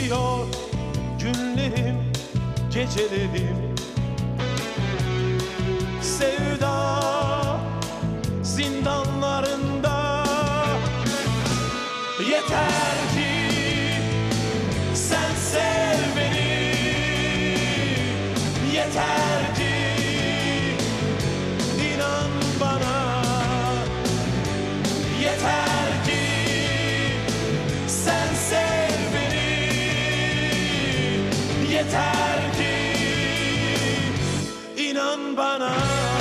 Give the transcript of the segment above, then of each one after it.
Geçiyor günlerim, gecelerim, sevda zindanlarında. Yeter ki sen sev beni, yeter ki inan bana, yeter ki sen sev beni, yeter ki inan bana.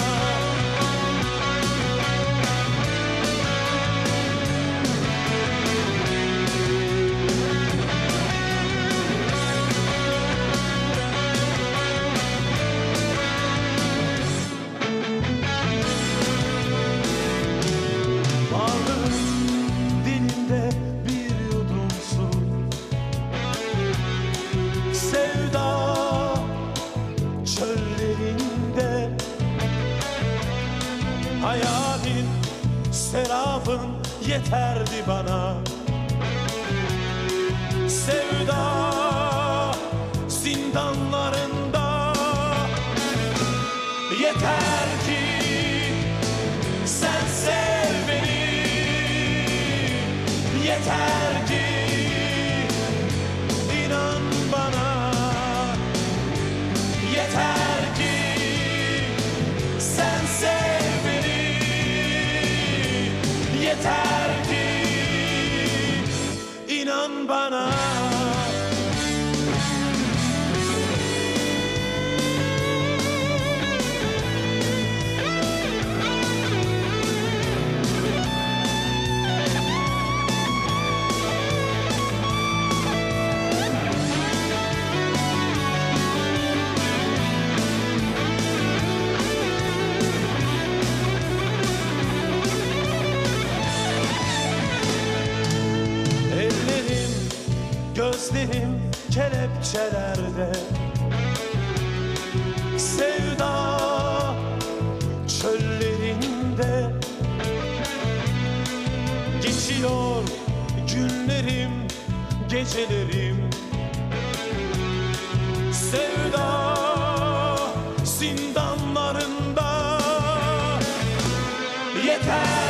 Hayalin, serafın yeterdi bana. Sevda zindanlarında. Yeter ki sen sev beni, yeter ki inan bana, yeter ki sen sev beni, yeter ki inan bana. Gözlerim kelepçelerde, sevda çöllerinde. Geçiyor günlerim, gecelerim, sevda zindanlarında. Yeter